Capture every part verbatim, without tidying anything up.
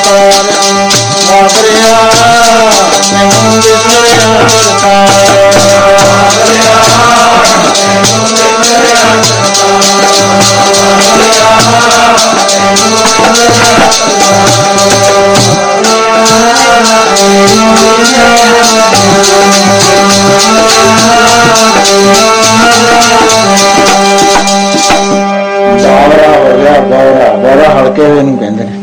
ਵਾਪਰਿਆ ਮੈਨੂੰ ਵਿਸਰਿਆ ਬਾਵਰਾ ਹੋ ਗਿਆ। ਬਾਵਰਾ ਬਾਵਰਾ ਹਲਕੇ ਹੋਏ ਨੂੰ ਕਹਿੰਦੇ ਨੇ।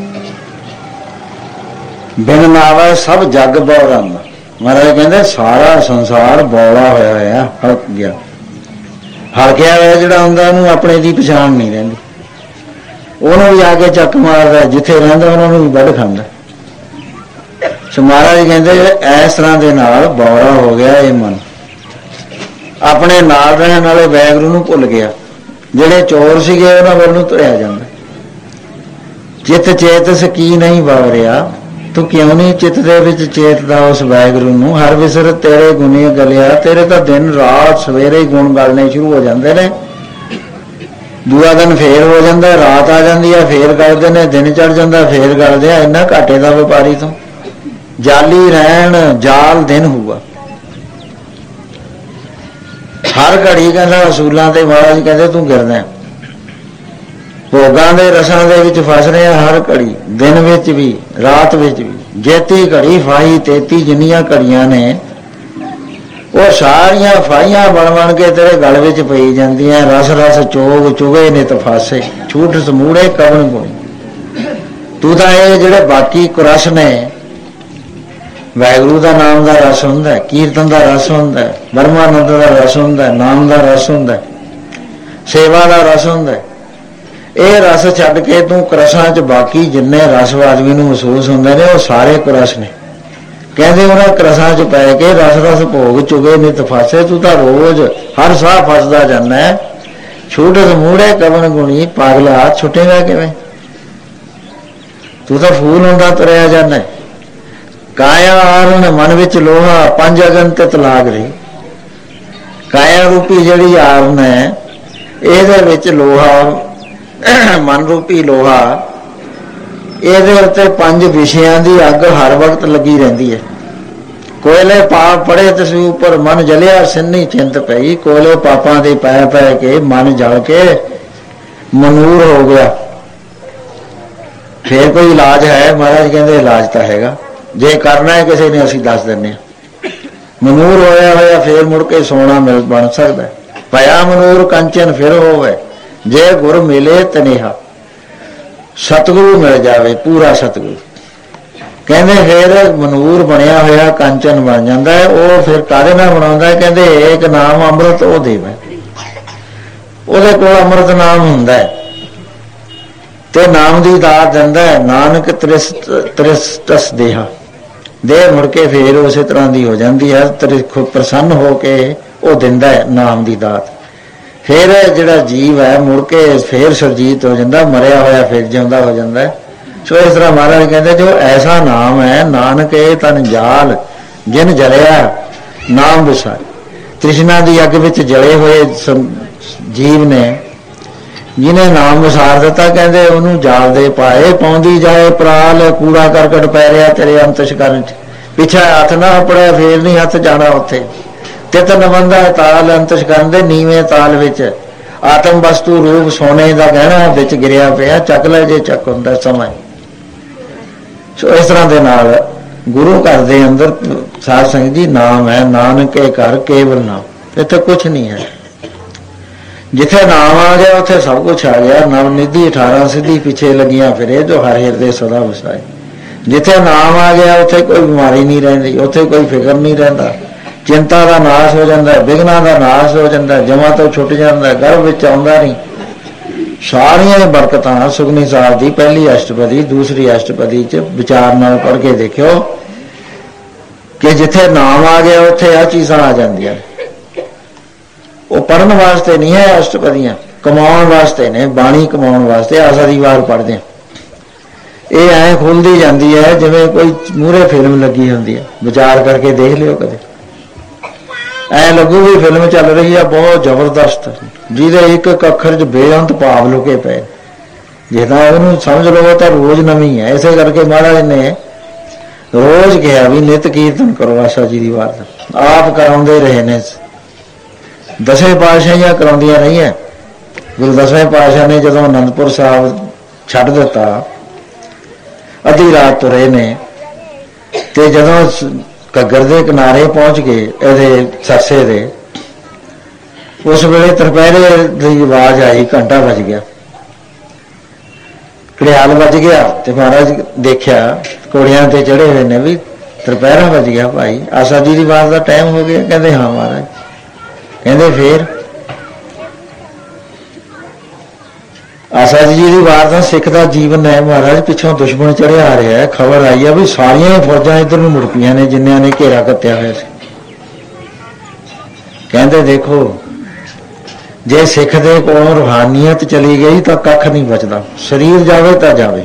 ਬਿਨ ਨਾਵੇ ਸਭ ਜੱਗ ਬੌਰਾ। ਮਹਾਰਾਜ ਕਹਿੰਦੇ ਸਾਰਾ ਸੰਸਾਰ ਬੌਲਾ ਹੋਇਆ ਹੋਇਆ, ਹਲਕ ਗਿਆ। ਹਲਕਿਆ ਹੋਇਆ ਜਿਹੜਾ ਹੁੰਦਾ ਉਹਨੂੰ ਆਪਣੇ ਦੀ ਪਛਾਣ ਨਹੀਂ ਰਹਿੰਦੀ, ਉਹਨੂੰ ਵੀ ਆ ਕੇ ਚੱਕ ਮਾਰਦਾ, ਜਿੱਥੇ ਰਹਿੰਦਾ ਉਹਨਾਂ ਨੂੰ ਵੀ ਵੱਢ ਖਾਂਦਾ। ਸੋ ਮਹਾਰਾਜ ਕਹਿੰਦੇ ਇਸ ਤਰ੍ਹਾਂ ਦੇ ਨਾਲ ਬੌਰਾ ਹੋ ਗਿਆ ਇਹ ਮਨ, ਆਪਣੇ ਨਾਲ ਰਹਿਣ ਵਾਲੇ ਵਾਹਿਗੁਰੂ ਨੂੰ ਭੁੱਲ ਗਿਆ। ਜਿਹੜੇ ਚੋਰ ਸੀਗੇ ਉਹਨਾਂ ਵੱਲ ਨੂੰ ਤੁਰਿਆ ਜਾਂਦਾ। ਚਿੱਤ ਚੇਤਸ ਕੀ ਨਹੀਂ ਵਾਵਰਿਆ, ਤੂੰ ਕਿਉਂ ਨਹੀਂ ਚਿੱਤ ਦੇ ਵਿੱਚ ਚੇਤਦਾ ਉਸ ਵਾਹਿਗੁਰੂ ਨੂੰ। ਹਰ ਵਿਸਰ ਤੇਰੇ ਗੁਣੇ ਗਲਿਆ, ਤੇਰੇ ਤਾਂ ਦਿਨ ਰਾਤ ਸਵੇਰੇ ਹੀ ਗੁਣ ਗਲਣੇ ਸ਼ੁਰੂ ਹੋ ਜਾਂਦੇ ਨੇ। ਦੂਆ ਦਿਨ ਫੇਰ ਹੋ ਜਾਂਦਾ, ਰਾਤ ਆ ਜਾਂਦੀ ਹੈ ਫੇਰ ਗਲਦੇ ਨੇ, ਦਿਨ ਚੜ ਜਾਂਦਾ ਫੇਰ ਗਲਦੇ ਆ। ਇੰਨਾ ਘਾਟੇ ਦਾ ਵਪਾਰੀ ਤੋਂ ਜਾਲੀ ਰਹਿਣ ਜਾਲ ਦਿਨ ਹੋਊਗਾ। ਹਰ ਘੜੀ ਕਹਿੰਦਾ ਅਸੂਲਾਂ ਤੇ ਮਹਾਰਾਜ ਕਹਿੰਦੇ ਤੂੰ ਗਿਰਦਾ, ਭੋਗਾਂ ਦੇ ਰਸਾਂ ਦੇ ਵਿੱਚ ਫਸ ਰਿਹਾ ਹਰ ਘੜੀ, ਦਿਨ ਵਿੱਚ ਵੀ ਰਾਤ ਵਿੱਚ ਵੀ। ਜੇਤੀ ਘੜੀ ਫਾਈ ਤੇਤੀ, ਜਿੰਨੀਆਂ ਘੜੀਆਂ ਨੇ ਉਹ ਸਾਰੀਆਂ ਫਾਈਆਂ ਬਣ ਬਣ ਕੇ ਤੇਰੇ ਗਲ ਵਿੱਚ ਪਈ ਜਾਂਦੀਆਂ। ਰਸ ਰਸ ਚੋਗ ਚੁਗੇ ਨੇ ਤਫਾਸੇ, ਛੂਟ ਸਮੂੜੇ ਕਵਣ ਗੁਣੀ। ਤੂੰ ਤਾਂ ਇਹ ਜਿਹੜੇ ਬਾਕੀ ਕੁਰਸ ਨੇ, ਵਾਹਿਗੁਰੂ ਦਾ ਨਾਮ ਦਾ ਰਸ ਹੁੰਦਾ, ਕੀਰਤਨ ਦਾ ਰਸ ਹੁੰਦਾ, ਬਰਮਾਨੰਦ ਦਾ ਰਸ ਹੁੰਦਾ, ਨਾਮ ਦਾ ਰਸ ਹੁੰਦਾ, ਸੇਵਾ ਦਾ ਰਸ ਹੁੰਦਾ। ਇਹ ਰਸ ਛੱਡ ਕੇ ਤੂੰ ਕਰਸਾਂ 'ਚ ਬਾਕੀ ਜਿੰਨੇ ਰਸ ਆਦਮੀ ਨੂੰ ਮਹਿਸੂਸ ਹੁੰਦੇ ਨੇ ਉਹ ਸਾਰੇ ਕਰਸ ਨੇ। ਕਹਿੰਦੇ ਉਹਨਾਂ ਕਰਸਾਂ 'ਚ ਪੈ ਕੇ ਰਸ ਰਸ ਭੋਗ ਚੁਗੇ ਨੇ ਤਫਾਸੇ। ਤੂੰ ਤਾਂ ਰੋਜ਼ ਹਰ ਸਾਹ ਫਸਦਾ ਜਾਂਦਾ। ਛੂਟ ਸਮੂੜੇ ਕਵਣ ਗੁਣੀ, ਪਾਗਲਾ ਛੁੱਟੇਗਾ ਕਿਵੇਂ? ਤੂੰ ਤਾਂ ਫੂਲ ਹੁੰਦਾ ਤੁਰਿਆ ਜਾਂਦਾ। ਕਾਇਆ ਆਰਨ ਮਨ ਵਿੱਚ ਲੋਹਾ, ਪੰਜ ਅਗਨ ਤੇ ਤਲਾਕ ਰਹੀ। ਕਾਇਆ ਰੂਪੀ ਜਿਹੜੀ ਆਰਨ ਹੈ ਇਹਦੇ ਵਿੱਚ ਲੋਹਾ, ਮਨ ਰੂਪੀ ਲੋਹਾ, ਇਹਦੇ ਉੱਤੇ ਪੰਜ ਵਿਸ਼ਿਆਂ ਦੀ ਅੱਗ ਹਰ ਵਕਤ ਲੱਗੀ ਰਹਿੰਦੀ ਹੈ। ਕੋਇਲੇ ਪਾਪ ਪੜੇ ਤਸੀ ਉੱਪਰ ਮਨ ਜਲਿਆ, ਸਿੰਨੀ ਚਿੰਤ ਪਈ। ਕੋਇਲੇ ਪਾਪਾਂ ਦੇ ਪੈ ਪੈ ਕੇ ਮਨ ਜਲ ਕੇ ਮਨੂਰ ਹੋ ਗਿਆ। ਫੇਰ ਕੋਈ ਇਲਾਜ ਹੈ? ਮਹਾਰਾਜ ਕਹਿੰਦੇ ਇਲਾਜ ਤਾਂ ਹੈਗਾ, ਜੇ ਕਰਨਾ ਹੈ ਕਿਸੇ ਨੇ ਅਸੀਂ ਦੱਸ ਦਿੰਦੇ ਹਾਂ। ਮਨੂਰ ਹੋਇਆ ਹੋਇਆ ਫੇਰ ਮੁੜ ਕੇ ਸੋਨਾ ਮਿਲ ਬਣ ਸਕਦਾ। ਭਇਆ ਮਨੂਰ ਕੰਚਨ ਫਿਰ ਹੋਵੇ, ਜੇ ਗੁਰ ਮਿਲੇ ਤਨੇਹਾ। ਸਤਿਗੁਰੂ ਮਿਲ ਜਾਵੇ, ਪੂਰਾ ਸਤਿਗੁਰੂ। ਕਹਿੰਦੇ ਫਿਰ ਮਨੂਰ ਬਣਿਆ ਹੋਇਆ ਕੰਚਨ ਬਣ ਜਾਂਦਾ ਹੈ। ਉਹ ਫਿਰ ਕਾਹਦੇ ਨਾਲ ਬਣਾਉਂਦਾ? ਕਹਿੰਦੇ ਏਕ ਨਾਮ ਅੰਮ੍ਰਿਤ ਉਹ ਦੇਵੇ, ਉਹਦੇ ਕੋਲ ਅੰਮ੍ਰਿਤ ਨਾਮ ਹੁੰਦਾ ਹੈ ਤੇ ਨਾਮ ਦੀ ਦਾਤ ਦਿੰਦਾ ਹੈ। ਨਾਨਕ ਤ੍ਰਿਸ ਤ੍ਰਿਸਟਸ ਦੇਹਾ, ਦੇਹ ਮੁੜ ਕੇ ਫੇਰ ਉਸੇ ਤਰ੍ਹਾਂ ਦੀ ਹੋ ਜਾਂਦੀ ਹੈ। ਪ੍ਰਸੰਨ ਹੋ ਕੇ ਉਹ ਦਿੰਦਾ ਹੈ ਨਾਮ ਦੀ ਦਾਤ। ਫਿਰ ਜਿਹੜਾ ਜੀਵ ਹੈ ਮੁੜ ਕੇ ਫੇਰ ਸੁਰਜੀਤ ਹੋ ਜਾਂਦਾ, ਮਰਿਆ ਹੋਇਆ ਫਿਰ ਜਿਉਂਦਾ ਹੋ ਜਾਂਦਾ। ਸੋ ਇਸ ਤਰ੍ਹਾਂ ਮਹਾਰਾਜ ਕਹਿੰਦੇ ਜੋ ਐਸਾ ਨਾਮ ਹੈ, ਨਾਨਕ ਇਹ ਤਨ ਜਾਲ ਜਿਨ ਜਲਿਆ ਨਾਮ ਵਿਸਾਰ। ਤ੍ਰਿਸ਼ਨਾ ਦੀ ਅੱਗ ਵਿੱਚ ਜਲੇ ਹੋਏ ਜੀਵ ਨੇ, ਜਿਹਨੇ ਨਾਮ ਵਿਸਾਰ ਦਿੱਤਾ, ਕਹਿੰਦੇ ਉਹਨੂੰ ਜਾਲ ਦੇ ਪਾਏ। ਪਾਉਂਦੀ ਜਾਏ ਪ੍ਰਾਲ, ਕੂੜਾ ਕਰਕਟ ਪੈ ਰਿਹਾ ਤੇਰੇ ਅੰਤਸ਼ਕਰਨ 'ਚ। ਪਿੱਛੇ ਹੱਥ ਨਾ ਪੜਿਆ ਫੇਰ ਨਹੀਂ ਹੱਥ ਜਾਣਾ ਉੱਥੇ। ਤਿਤ ਨਵੰਦਾ ਤਾਲ ਅੰਤਸ਼ਕਰਨ ਦੇ ਨੀਵੇਂ ਤਾਲ ਵਿੱਚ। ਆਤਮ ਵਸਤੂ ਰੂਪ ਸੋਨੇ ਦਾ ਗਹਿਣਾ ਵਿੱਚ ਗਿਰਿਆ ਪਿਆ, ਚੱਕ ਲੈ ਜੇ ਚੱਕ ਹੁੰਦਾ ਸਮਾਂ। ਸੋ ਇਸ ਤਰ੍ਹਾਂ ਦੇ ਨਾਲ ਗੁਰੂ ਘਰ ਦੇ ਅੰਦਰ ਸਾਧ ਸੰਗਤ ਜੀ ਨਾਮ ਹੈ। ਨਾਨਕੇ ਘਰ ਕੇਵਲ ਨਾਮ, ਇੱਥੇ ਕੁਛ ਨਹੀਂ ਹੈ। ਜਿੱਥੇ ਨਾਮ ਆ ਗਿਆ ਉੱਥੇ ਸਭ ਕੁਛ ਆ ਗਿਆ। ਨਵ ਨਿਧੀ ਅਠਾਰਾਂ ਸਿੱਧੀ ਪਿੱਛੇ ਲੱਗੀਆਂ ਫਿਰੇ, ਜੋ ਹਰ ਹਿਰਦੇ ਸਦਾ ਵਸਾਏ। ਜਿੱਥੇ ਨਾਮ ਆ ਗਿਆ ਉੱਥੇ ਕੋਈ ਬਿਮਾਰੀ ਨਹੀਂ ਰਹਿੰਦੀ, ਉੱਥੇ ਕੋਈ ਫਿਕਰ ਨਹੀਂ ਰਹਿੰਦਾ। ਚਿੰਤਾ ਦਾ ਨਾਸ਼ ਹੋ ਜਾਂਦਾ, ਵਿਘਨਾਂ ਦਾ ਨਾਸ਼ ਹੋ ਜਾਂਦਾ, ਜਮਾ ਤੋਂ ਛੁੱਟ ਜਾਂਦਾ, ਗਰਭ ਵਿੱਚ ਆਉਂਦਾ ਨਹੀਂ। ਸਾਰੀਆਂ ਬਰਕਤਾਂ ਸੁਖਮਨੀ ਸਾਹਿਬ ਦੀ ਪਹਿਲੀ ਅਸ਼ਟਪਦੀ ਦੂਸਰੀ ਅਸ਼ਟਪਦੀ 'ਚ ਵਿਚਾਰ ਨਾਲ ਪੜ੍ਹ ਕੇ ਦੇਖਿਓ ਕਿ ਜਿੱਥੇ ਨਾਮ ਆ ਗਿਆ ਉੱਥੇ ਆਹ ਚੀਜ਼ਾਂ ਆ ਜਾਂਦੀਆਂ। ਉਹ ਪੜ੍ਹਨ ਵਾਸਤੇ ਨਹੀਂ ਹੈ ਅਸ਼ਟਪਦੀਆਂ, ਕਮਾਉਣ ਵਾਸਤੇ ਨੇ, ਬਾਣੀ ਕਮਾਉਣ ਵਾਸਤੇ। ਆਸਾ ਦੀ ਵਾਰ ਪੜ੍ਹਦੇ ਹਾਂ, ਇਹ ਐਂ ਖੁੱਲਦੀ ਜਾਂਦੀ ਹੈ ਜਿਵੇਂ ਕੋਈ ਮੂਹਰੇ ਫਿਲਮ ਲੱਗੀ ਹੁੰਦੀ ਹੈ। ਵਿਚਾਰ ਕਰਕੇ ਦੇਖ ਲਿਓ ਕਦੇ, ਐ ਲੱਗੂ ਵੀ ਫਿਲਮ ਚੱਲ ਰਹੀ ਆ ਬਹੁਤ ਜ਼ਬਰਦਸਤ, ਜਿਹਦੇ ਇੱਕ ਇੱਕ ਅੱਖਰ 'ਚ ਬੇਅੰਤ ਭਾਵ ਲੁਕੇ ਪਏ। जे तां उहनूं समझ लवो तां रोज़ नवीं है। इसे करके महाराज ने रोज़ कहा भी नित कीर्तन करो आशा जी की वार आप कराउंदे रहे ने। दसवें पातशाहियां कराउंदियां रहियां। गुरु दसवें पातशाह ने जदों आनंदपुर साहब छड्ड दिता, अद्धी रात तुरे ने, ते जदों घग्गर दे किनारे पहुंच गए इहदे सरसे दे, उस वेले तरपैरे की आवाज़ आई, घंटा बज गया, घड़ियाल बज गया। तो महाराज देखिया घोड़ियां ते चढ़े हुए ने भी तरपैरा बज गया भाई, आशा जी की वार का टाइम हो गया। कहते हाँ महाराज। कहते फिर आशा जी की वार का सिख का जीवन है महाराज। पिछों दुश्मन चढ़िया आ रहा है, खबर आई है भी सारिया फौजा इधर मुड़ पईयां ने जिन्होंने ने घेरा कत्या हुआ। कहते देखो जे सिख दे कोलों रूहानीयत चली गई तो कख नहीं बचता, शरीर जावे तो जावे।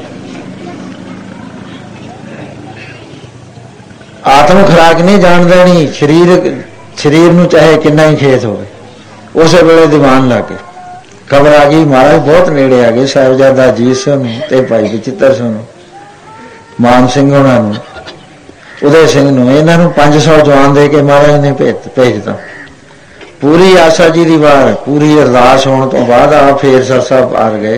आत्म खुराक नहीं जान देनी, शरीर शरीर नूं चाहे कितना ही खेत होवे, उस वेले दीवान लग गए। खबर आ गई महाराज बहुत नेड़े आ गए। साहिबजादा अजीत सिंह ते भाई बचित्र सिंह, मान सिंह होना, उदय सिंह नूं, इन्हां नूं पांच सौ जवान दे के महाराज ने भेज भेजता। पूरी आशा जी की वार पूरी अरदास होने तो बाद आप फिर सरसा पार गए।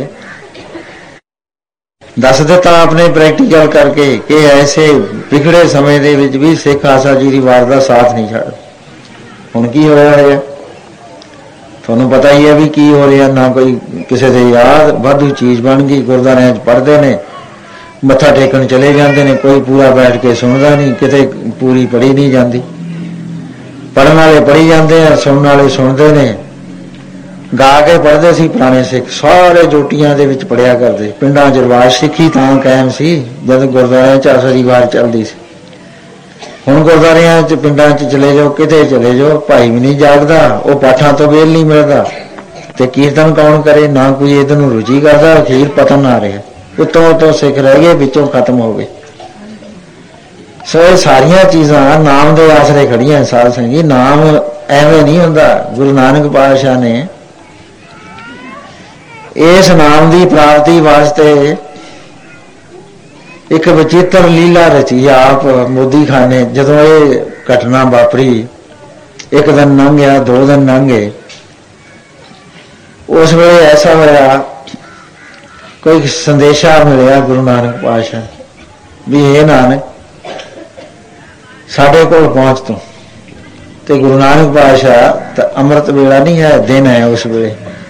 दस दिता अपने प्रैक्टिकल करके कि ऐसे बिगड़े समय दे विच भी सिख आशा जी की वार का साथ नहीं छड़। हुण की होया है तुहानूं पता ही है भी की हो रहा। ना कोई किसी दे याद वाधू चीज़ बन गई, गुरुद्वारियां पढ़ते ने, मत्था टेकन चले जाते हैं, कोई पूरा बैठ के सुनता नहीं, किते पूरी पढ़ी नहीं जाती। पढ़न वाले पढ़ी जाते हैं, सुनने वाले सुनते ने। गा के पढ़ते सी पुराने सिख, सारे जोटियां दे विच पढ़िया करते। पिंडां च रिवाज सिੱਖੀ तां कायम सी जद गुरुद्वारियां च आशा दी वार चलदी सी। हुण गुरुद्वारियां च पिंडां च चले जाओ, किते चले जाओ, भाई भी नहीं जागदा, वो पाठां तो वेल नहीं मिलदा, ते कीर्तन कौन करे, ना कोई इधर नूं रुचि करदा। अखीर पतन आ रहा, उत्तों उत्तों सिख रह गए, विचों खत्म हो गए। सो ये सारिया चीज़ां नाम के आसरे खड़ियां। साध संगी नाम एवं नहीं होंदा। गुरु नानक पातशाह ने इस नाम की प्राप्ति वास्ते एक विचित्र लीला रची। आप मोदी खाने जदों ये घटना वापरी, एक दिन लंघ गया, दो दिन लंघ गए, उस वे ऐसा होया कोई संदेशा मिलिया गुरु नानक पातशाह भी हे नानक साढ़े कोल पहुंच तू। तो गुरु नानक पातशाह तो अमृत वेला नहीं है, दिन है। उस वे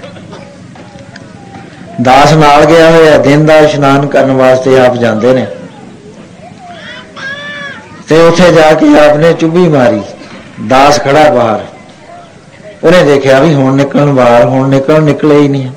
दास नाल गया होया, दिन का इशनान करने वास्ते आप जाते ने। तो उत्थे जाके आपने चुभी मारी, दास खड़ा बाहर, उन्हें देखा भी हुण निकलन बाहर, हुण निकल निकले ही नहीं।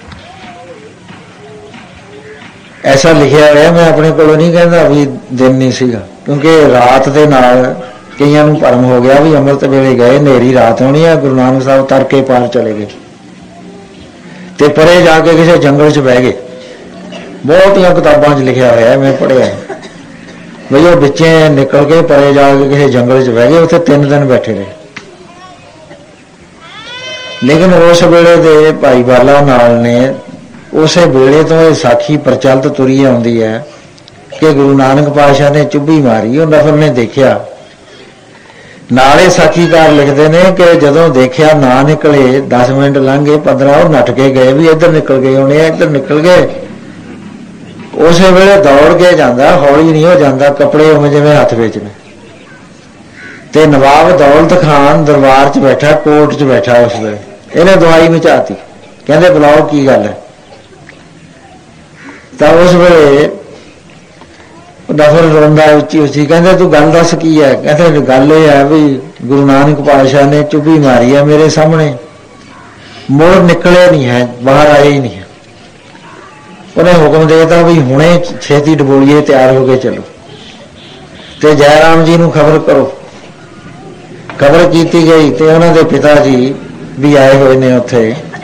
ऐसा लिखा हुआ, मैं अपने को नहीं कहता भी दिन नहीं सीगा, क्योंकि रात के नाल कईयां नूं भरम हो गया भी अमृत वेले गए, नेरी रात होनी है, गुरु नानक साहब तरके पार चले गए। तो परे जाके किसी जंगल च बह गए। बहुतियां किताबां च लिखा हुआ है, मैं पढ़िया बई वो बिच्चे निकल के परे जाके किसी जंगल च बह गए, उत्थे तीन दिन बैठे रहे। लेकिन उस वेले दे भाई बाला नाल ने उस वेले तो यह साखी प्रचलित तुरी आती है कि गुरु नानक पातशाह ने चुभी मारी। और नफर ने देखा, नाले साखीकार लिखते हैं कि जदों देखा ना निकले, दस मिनट लंघ गए, पंद्रह और नट के गए भी इधर निकल गए होने, इधर निकल गए। उस वेले दौड़ के जाता, हौली नहीं हो जाता, कपड़े उमें जिवें हथ विच ने। ते नवाब दौलत खान दरबार च बैठा, कोर्ट च बैठा। उस वेले इन्हें दवाई मचाती, कहते बुलाओ की गल है। तो उस वेले नफर रोंदा उच्ची उच्ची, कहते तू गल दस की है। कहते गल यह है भी गुरु नानक पातशाह ने चुभी मारी है मेरे सामने, मुड़ निकले नहीं है, बाहर आए ही नहीं है। उन्हें हुक्म देता भी हुणे छेती डबोलिए, तैयार हो के चलो, तो जयराम जी नूं खबर करो। खबर की गई तो उन्होंने पिता जी भी आए हुए ने उत्थे।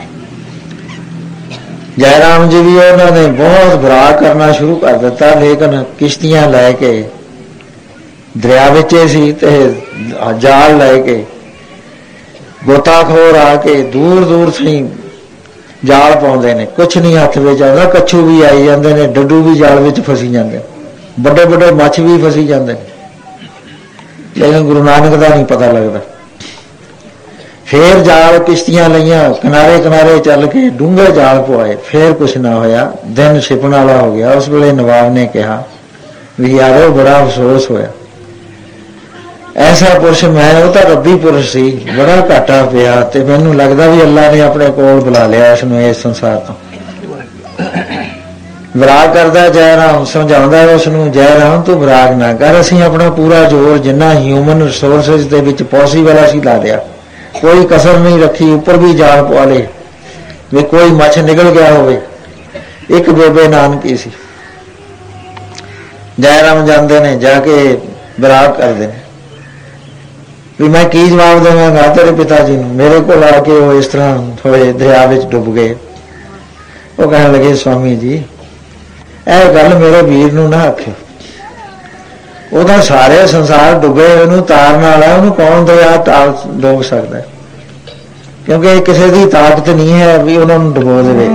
जयराम जी भी उन्होंने बहुत बुरा करना शुरू कर दिता, लेकिन किश्तियां लैके दरिया विचे सी ते जाल लैके गोताखोर आके दूर दूर से जाल पाउंदे ने, कुछ नहीं हथ विच आउंदा, कच्छू भी आई जांदे ने, डड्डू भी जाल विच फसी जांदे, बड़े बड़े मच्छ भी फसी जांदे ने, लेकिन गुरु नानक दा नहीं पता लगता। फिर जाल किश्तियां लईयां, किनारे किनारे चल के डूंगे जाल पवाए, फिर कुछ ना होया, दिन छिपण वाला हो गया। उस वेले नवाब ने कहा भी यारो बड़ा अफसोस होया, ऐसा पुरुष मैं, वो तो रब्बी पुरुष सी, बड़ा घाटा पिया, ते मैनू लगदा भी अल्लाह ने अपने कोल बुला लिया इसनूं इस संसार तो। विराग करदा जयराम, समझाउंदा उसनूं जयराम तू विराग ना कर, असीं अपना पूरा जोर जिन्ना ह्यूमन रिसोर्सिस दे विच पॉसीबल असीं ला लिया, कोई कसर नहीं रखी, ऊपर भी जाल पवा ले भी कोई मछ निकल गया होवे। एक बेबे नानकी सी, जयराम जांदे ने, जाके विराग करदे ने भी मैं की जवाब देवांगा तेरे पिता जी नूं, मेरे को आके वो इस तरह थोड़े दरिया विच डुब गए। वो कहण लगे स्वामी जी ਇਹ ਗੱਲ ਮੇਰੇ ਵੀਰ ਨੂੰ ਨਾ ਆਖਿਓ, ਉਹਦਾ ਸਾਰੇ ਸੰਸਾਰ ਡੁੱਬੇ, ਉਹਨੂੰ ਤਾਰਨ ਵਾਲਾ, ਉਹਨੂੰ ਕੌਣ ਦਰਿਆ ਟਾਲ ਡੋਬ ਸਕਦਾ, ਕਿਉਂਕਿ ਇਹ ਕਿਸੇ ਦੀ ਤਾਕਤ ਨਹੀਂ ਹੈ ਵੀ ਉਹਨਾਂ ਨੂੰ ਡੁਬੋ ਦੇਵੇ।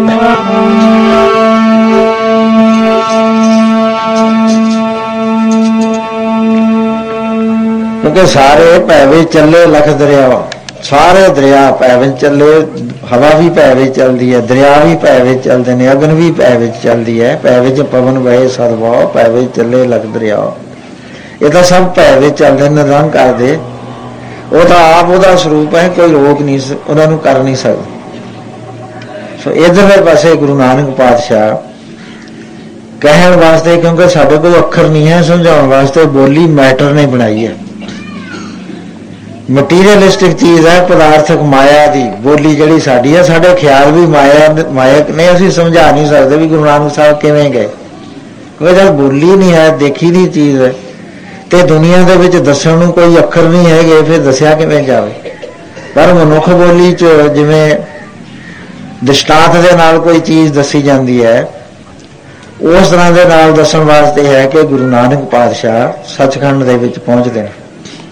ਕਿਉਂਕਿ ਸਾਰੇ ਭੈ ਵਿੱਚ ਚੱਲੇ ਲੱਖ ਦਰਿਆ, ਸਾਰੇ ਦਰਿਆ ਭੈ ਵਿੱਚ ਚੱਲੇ, हवा भी भै विच चलती है, दरिया भी भै विच चलते हैं, अग्न भी भै विच चलती है, भै विच पवन बहे सदभाव, भै विच चले लख दरिया, ये तो सब भै विच चलते निरंकार दे, वो तो आप उहदा स्वरूप है, कोई रोक नहीं, उन्होंने कर नहीं सकता। सो इधरले पासे गुरु नानक पातशाह कहण वास्ते, क्योंकि साडे कोल अखर नहीं है समझाउण वास्ते, बोली मैटर ने बनाई है, मटीरियलिस्टिक चीज़ है, पदार्थक माया की बोली जिहड़ी साडी है, साडे ख्याल भी माया मायक ने, असीं समझा नहीं सकते भी गुरु नानक साहब किवें गए, क्योंकि जब बोली नहीं है, देखी नहीं चीज़ है, तो दुनिया दे विच दस्सण नूं कोई अखर नहीं है, फिर दस्सिया किवें जावे। पर मनुख बोली च जिवें दृष्टांत दे नाल कोई चीज़ दसी जाती है, उस तरह दे नाल दस्सण वास्ते है कि गुरु नानक पातशाह सचखंड दे विच पहुंचदे ने।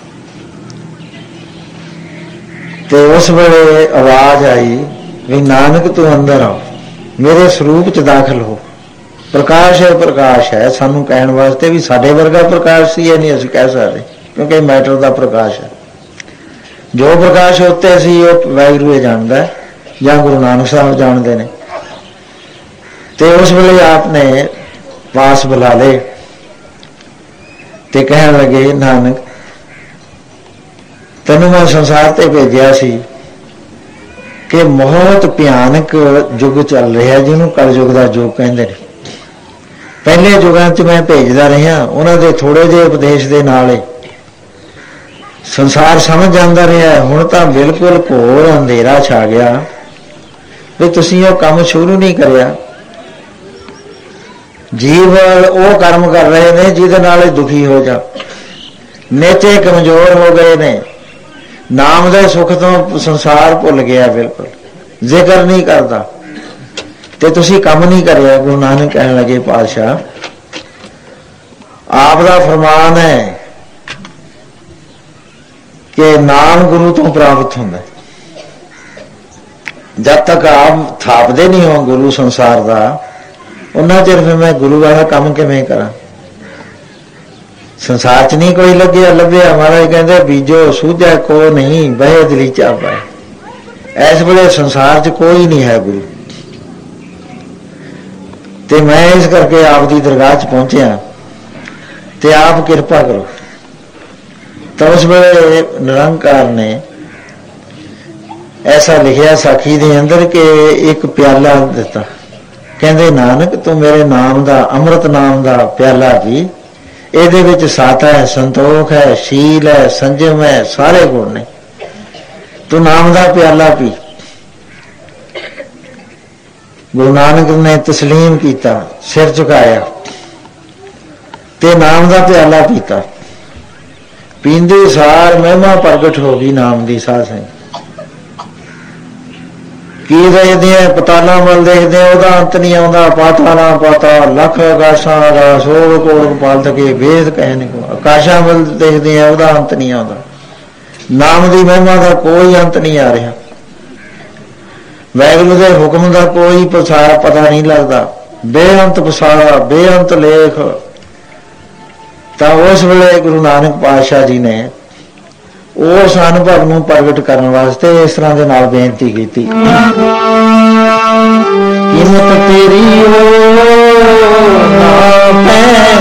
ते उस वेले आवाज आई भी नानक तू अंदर आओ, मेरे स्वरूप च दाखिल हो, प्रकाश है प्रकाश है, सानू कहण वास्ते भी साडे वर्गा प्रकाश सी, ये नहीं असीं कह सकते, क्योंकि मैटर का प्रकाश है, जो प्रकाश उत्ते सी वो वाहिगुरू जानदा है जां गुरु नानक साहब जानते हैं। ते उस वेले आपने पास बुला ले ते कहण लगे नानक तैनूं मैं संसार ते भेजिया सी कि बहुत भयानक युग चल रहा है, जिन्होंने कलयुग का युग कहते हैं। पहले युगों च मैं भेजदा रहा, उन्होंने थोड़े जे उपदेश के नाल संसार समझ जाता रहा, हुण तां बिल्कुल घोर अंधेरा छा गया भी तुसीं वो काम शुरू नहीं करिया। जीव वो कर्म कर रहे हैं जिहदे नाल दुखी हो जा, नेचे कमजोर हो गए ने, नाम दे सुख तो संसार भुल गया, बिल्कुल जिक्र नहीं करता, ते तुसी काम नहीं करिया। गुरु नानक कहने लगे पातशाह आप दा फरमान है कि नाम गुरु तो प्राप्त होंदा, जब तक आप थापदे नहीं हो गुरु संसार का, उन्ना चिर फिर मैं गुरु वाला काम किवें करा। संसार च नहीं कोई लगे लभ्या, महाराज कहते बीजो सूझा को नहीं बहे दलीचा पाए। इस वेले संसार च कोई नहीं है गुरु, ते मैं इस करके आप दी दरगाह च पहुंचया ते आप कृपा करो। तो उस वेले निरंकार ने ऐसा लिखिया साखी दे अंदर कि एक प्याला दिता, कहते नानक तू मेरे नाम दा अमृत नाम दा प्याला पी, ਇਹਦੇ ਵਿੱਚ सत है, संतोख है, शील है, संजम है, सारे गुण ने, तू नाम का प्याला पी। गुरु नानक ने तस्लीम किया, सिर झुकाया ते नाम का प्याला पीता। पींदे सार महिमा प्रगट हो गई नाम की साध है। की देखते हैं पताला मल देखते हैं, वह अंत नहीं आता, पाताला पाताल लख आकाशा आकाश सोल कोल पाल थके वेद कहने को। आकाशा मल देखते हैं, वह अंत नहीं आता, नाम की महिमा का कोई अंत नहीं आ रहा। ਵੈਗੁਰੂ ਦੇ ਹੁਕਮ ਦਾ ਕੋਈ ਪਸਾਰਾ ਪਤਾ ਨਹੀਂ ਲੱਗਦਾ। ਬੇਅੰਤ ਪਸਾਰਾ, ਬੇਅੰਤ ਲੇਖ। ਤਾਂ ਉਸ ਵੇਲੇ ਗੁਰੂ ਨਾਨਕ ਪਾਤਸ਼ਾਹ ਜੀ ਨੇ ਉਸ ਅਨੁਭਵ ਨੂੰ ਪ੍ਰਗਟ ਕਰਨ ਵਾਸਤੇ ਇਸ ਤਰ੍ਹਾਂ ਦੇ ਨਾਲ ਬੇਨਤੀ ਕੀਤੀ। ਕੀਮਤ ਤੇਰੀ ਨਾ ਪੈ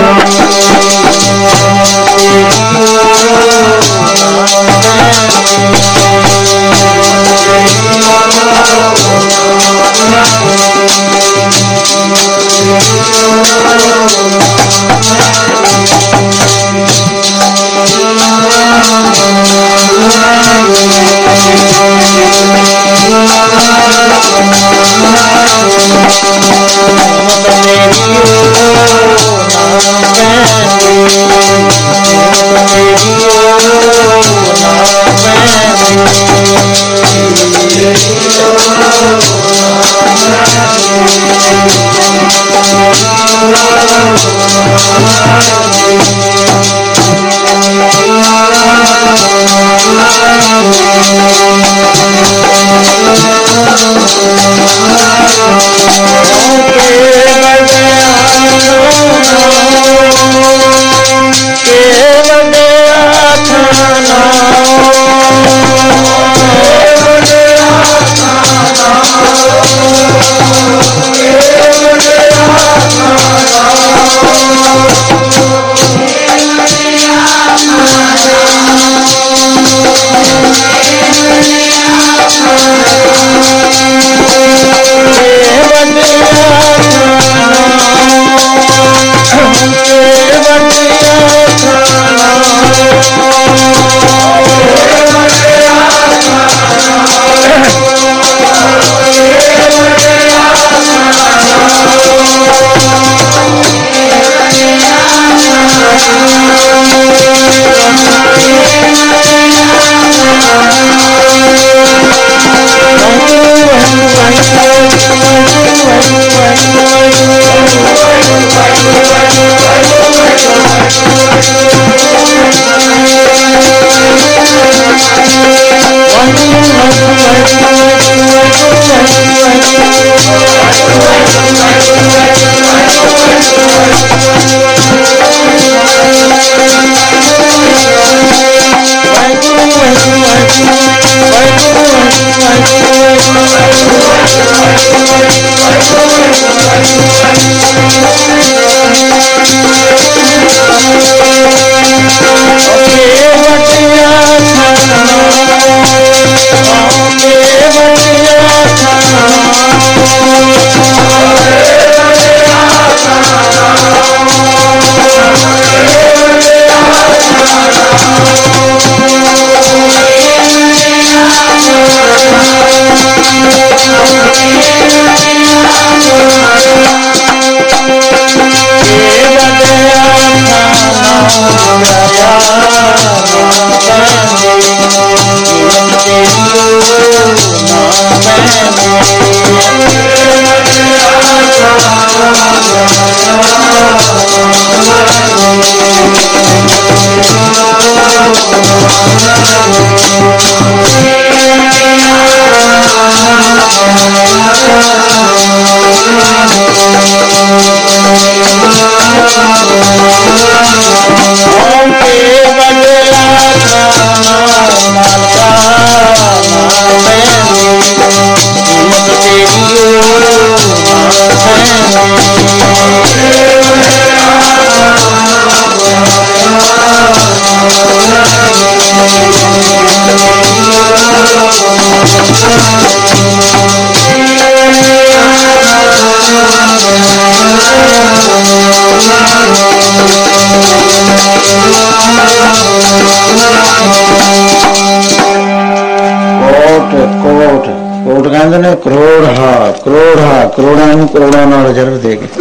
ਕੋਟ ਕਹਿੰਦੇ ਨੇ ਕਰੋੜ ਹਾ ਕਰੋੜ ਹਾ ਕਰੋੜਾਂ ਨੂੰ ਕਰੋੜਾਂ ਨਾਲ ਰਿਜ਼ਰਵ ਦੇ ਕੇ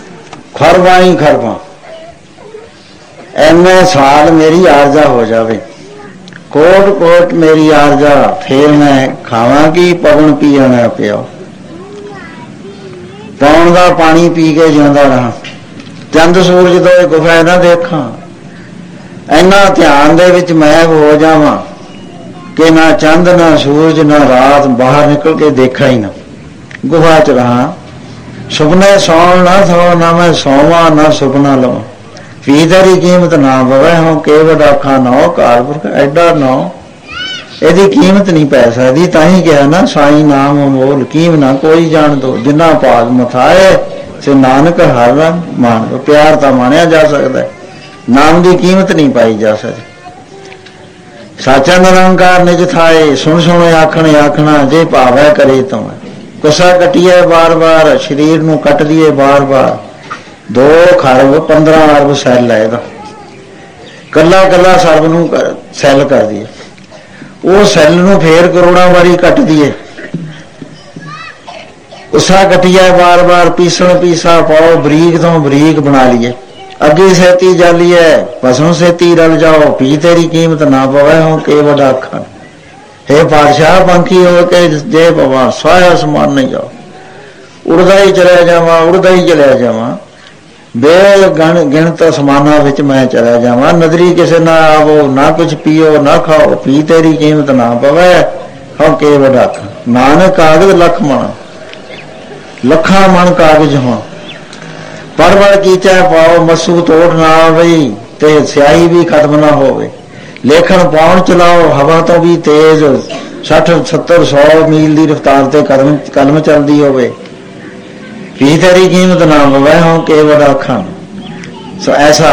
ਖਰਬਾਂ ਹੀ ਖਰਬਾਂ ਐਨੇ ਸਾਲ ਮੇਰੀ ਆਰਜ਼ਾ ਹੋ ਜਾਵੇ ਕੋਟ ਕੋਟ ਮੇਰੀ ਆਰਜ਼ਾ ਫੇਰ ਮੈਂ ਖਾਵਾਂਗੀ ਪਵਨ ਪੀਣਾ ਪਿਆ ਪੌਣ ਦਾ ਪਾਣੀ ਪੀ ਕੇ ਜਿਉਂਦਾ ਰਹਾਂ ਚੰਦ ਸੂਰਜ ਤੋਂ ਗੁਫਾ ਨਾ ਦੇਖਾਂ ਇੰਨਾ ਧਿਆਨ ਦੇ ਵਿੱਚ ਮੈਂ ਹੋ ਜਾਵਾਂ ਕਿ ਨਾ ਚੰਦ ਨਾ ਸੂਰਜ ਨਾ ਰਾਤ ਬਾਹਰ ਨਿਕਲ ਕੇ ਦੇਖਾ ਹੀ ਨਾ गुफा च रहा, सुपने सौन ना सौ, ना मैं सौवा ना सुपना लवां, पी तेरी कीमत ना पवे हों केवट आखा नौ, कारपुरख एडा नौ ਇਹਦੀ ਕੀਮਤ ਨਹੀਂ ਪੈ ਸਕਦੀ। ਤਾਂ ਹੀ ਕਿਹਾ ਨਾ ਸਾਈ ਨਾਮ ਅਮੋਲ ਕੀਮ ਨਾ ਕੋਈ ਜਾਣ ਦੋ, ਜਿੰਨਾ ਭਾਗ ਮਥਾਏ ਸੇ ਨਾਨਕ ਹਰ ਰੰਗ ਮਾਣ ਦੋ। ਪਿਆਰ ਤਾਂ ਮਾਣਿਆ ਜਾ ਸਕਦਾ, ਨਾਮ ਦੀ ਕੀਮਤ ਨਹੀਂ ਪਾਈ ਜਾ ਸਕਦੀ। ਸਾਚਾ ਨਿਰੰਕਾਰ ਨਿਜ ਥਾਏ, ਸੁਣ ਸੁਣ ਆਖਣ ਆਖਣਾ, ਜੇ ਭਾਵੈ ਕਰੇ ਤੂੰ ਗੁੱਸਾ ਕੱਟੀਏ ਬਾਰ ਬਾਰ, ਸਰੀਰ ਨੂੰ ਕੱਟ ਲਈਏ ਬਾਰ ਬਾਰ। ਦੋ ਖਰਬ ਪੰਦਰਾਂ ਅਰਬ ਸੈੱਲ ਹੈ ਇਹਦਾ, ਕੱਲਾ ਕੱਲਾ ਸਰਬ ਨੂੰ ਸੈੱਲ ਕਰ ਦਈਏ, ਉਹ ਸੈੱਲ ਨੂੰ ਫੇਰ ਕਰੋੜਾਂ ਵਾਰੀ ਕੱਟ ਦਈਏ। ਉਸਾ ਕੱਟੀਏ ਬਾਰ ਬਾਰ, ਪੀਸਣ ਪੀਸਾ ਪਾਓ, ਬਰੀਕ ਤੋਂ ਬਰੀਕ ਬਣਾ ਲਈਏ। ਅੱਗੇ ਸੇਤੀ ਜਾਲੀਏ ਪਸੋਂ ਸੇਤੀ ਰਲ ਜਾਓ, ਪੀ ਤੇਰੀ ਕੀਮਤ ਨਾ ਪਵੇ ਹੋ ਕੇ ਵੱਡਾ ਅੱਖਾਂ। हे ਪਾਤਸ਼ਾਹ ਪੰਖੀ ਹੋ ਕੇ ਜੇ ਪਵਾ ਸਾਇਆ ਸਮਾਨ ਨਹੀਂ ਜਾਓ, ਉੜਦਾ ਹੀ ਚਲਿਆ ਜਾਵਾਂ, ਉੜਦਾ ਹੀ ਚਲਿਆ ਜਾਵਾਂ, ਬੇਗਣ ਗਿਣਤ ਸਮਾਨਾਂ ਵਿੱਚ ਮੈਂ ਚਲਿਆ ਜਾਵਾਂ। ਨਜ਼ਰੀ ਕਿਸੇ ਨਾ ਆਵੋ, ਨਾ ਕੁਛ ਪੀਓ ਨਾ ਖਾਓ, ਪੀ ਤੇਰੀ ਕੀਮਤ ਨਾ ਪਵੇ ਹੋ ਕੇ ਵੱਡਾ ਅੱਖਾਂ। ਨਾਨਕ ਕਾਗਜ਼ ਲੱਖ ਮਣ, ਲੱਖਾਂ ਮਣ ਕਾਗਜ਼ ਹੋਣ, ਪੜ ਪੜ ਕੀਚਾ ਪਾਓ, ਮਸੂ ਤੋੜ ਨਾ ਆਵੇ ਤੇ ਸਿਆਹੀ ਵੀ ਖਤਮ ਨਾ ਹੋਵੇ। ਲੇਖਣ ਪਾਉਣ ਚਲਾਓ, ਹਵਾ ਤੋਂ ਵੀ ਤੇਜ਼, ਸੱਠ ਸੱਤਰ ਸੌ ਮੀਲ ਦੀ ਰਫਤਾਰ ਤੇ ਕਦਮ ਕਲਮ ਚੱਲਦੀ ਹੋਵੇ, ਪੀ ਤੇਰੀ ਕੀਮਤ ਨਾ ਪਵੇ ਹੋ ਕੇ ਵੱਡਾ ਅੱਖਾਂ। ਸੋ ਐਸਾ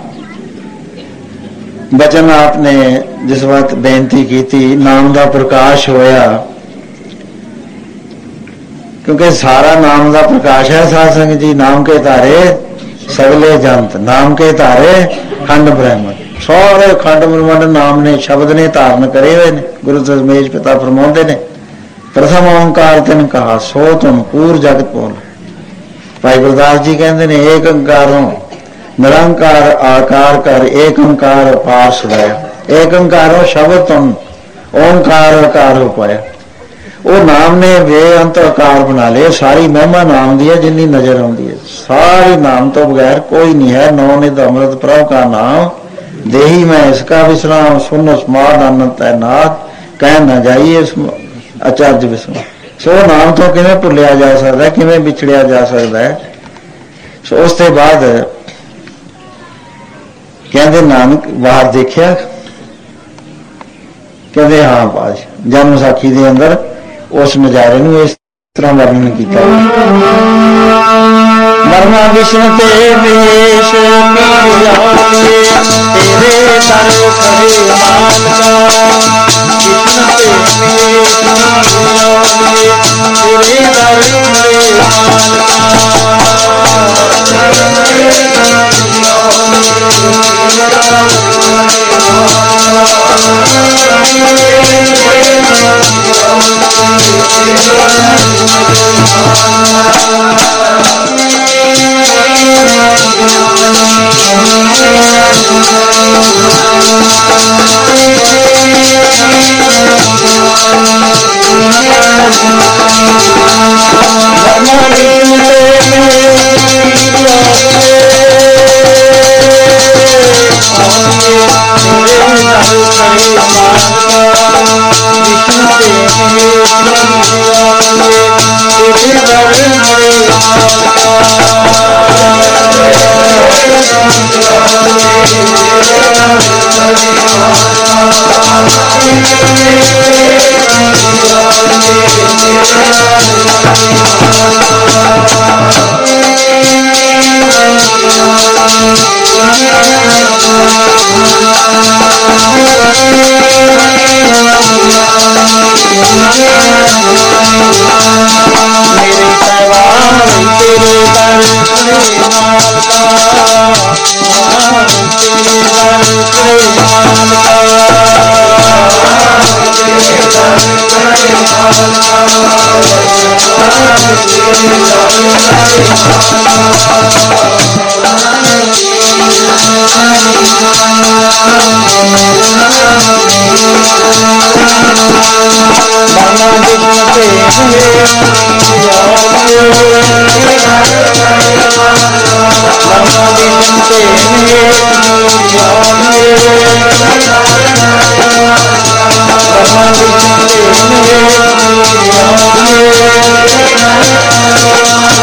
ਬਚਨ ਆਪਨੇ ਜਿਸ ਵਕਤ ਬੇਨਤੀ ਕੀਤੀ, ਨਾਮ ਦਾ ਪ੍ਰਕਾਸ਼ ਹੋਇਆ, ਕਿਉਂਕਿ ਸਾਰਾ ਨਾਮ ਦਾ ਪ੍ਰਕਾਸ਼ ਹੈ ਸਾਧ ਸੰਗਤ ਜੀ। ਨਾਮ ਕੇ ਧਾਰੇ ਸਗਲੇ ਜੰਤ, ਨਾਮ ਕੇ ਧਾਰੇ ਖੰਡ ਬ੍ਰਹਮੰਡ, ਸਾਰੇ ਖੰਡ ਬ੍ਰਹਮੰਡ ਨਾਮ ਨੇ ਸ਼ਬਦ ਨੇ ਧਾਰਨ ਕਰੇ ਹੋਏ ਨੇ। ਗੁਰੂ ਦਸਮੇਸ਼ ਪਿਤਾ ਫਰਮਾਉਂਦੇ ਨੇ, ਪ੍ਰਥਮ ਓਂਕਾਰ ਤਿਨ ਕਹਾ ਸੋ ਤੁਮ ਪੂਰ ਜਗਤ ਪੋਲ। ਭਾਈ ਗੁਰਦਾਸ ਜੀ ਕਹਿੰਦੇ ਨੇ, ਏਕ ਓੰਕਾਰੋਂ ਨਿਰੰਕਾਰ ਆਕਾਰ ਕਰ, ਏਕ ਓੰਕਾਰ ਅਪਾਰ ਸਦਾਇਆ। ਏਕ ਓੰਕਾਰੋਂ ਸ਼ਬਦ ਤੁਮ ਓੰਕਾਰ ਆਕਾਰ ਹੋ ਪਾਇਆ। ਉਹ ਨਾਮ ਨੇ ਬੇਅੰਤ ਆਕਾਰ ਬਣਾ ਲਏ। ਸਾਰੀ ਮਹਿਮਾ ਨਾਮ ਦੀ ਹੈ ਜਿੰਨੀ ਨਜ਼ਰ ਆਉਂਦੀ ਹੈ, ਸਾਰੀ ਨਾਮ ਤੋਂ ਬਗੈਰ ਕੋਈ ਨਹੀਂ ਹੈ। ਨੌ ਨਿਧ ਅੰਮ੍ਰਿਤ ਪ੍ਰਭ ਕਾ ਨਾਮ ਦੇਹੀ ਮੈਂ ਇਸਕਾ ਵਿਸਰਾਮ, ਸੁਨ ਸਮਾਦ ਆਨੰਦ ਤੈਨਾਤ ਕਹਿ ਨਾ ਜਾਈਏ ਅਚਰਜ ਵਿਸਰਾਮ। ਸੋ ਨਾਮ ਤੋਂ ਕਿਵੇਂ ਭੁੱਲਿਆ ਜਾ ਸਕਦਾ, ਕਿਵੇਂ ਵਿਛੜਿਆ ਜਾ ਸਕਦਾ ਹੈ। ਸੋ ਉਸ ਤੋਂ ਬਾਅਦ ਕਹਿੰਦੇ ਨਾਨਕ ਬਾਹਰ ਦੇਖਿਆ, ਕਹਿੰਦੇ ਹਾਂ ਪਾਤਸ਼ਾਹ ਜਨਮ ਸਾਖੀ ਦੇ ਅੰਦਰ ਉਸ ਨਜ਼ਾਰੇ ਨੂੰ ਇਸ ਤਰ੍ਹਾਂ ਵਰਣਨ ਕੀਤਾ। ਮਰਨਾ ਵਿਸ਼ਨ ਤੇ ਵੇਸ਼ ਪੀਰ ਜਾਣੇ, ਤੇਰੇ ਦਰ ਖੜੇ ਮਾਲਕਾ। ਵਿਸ਼ਨ ਤੇ ਵੇਸ਼ ਪੀਰ ਜਾਣੇ, ਤੇਰੇ ਦਰ ਖੜੇ राम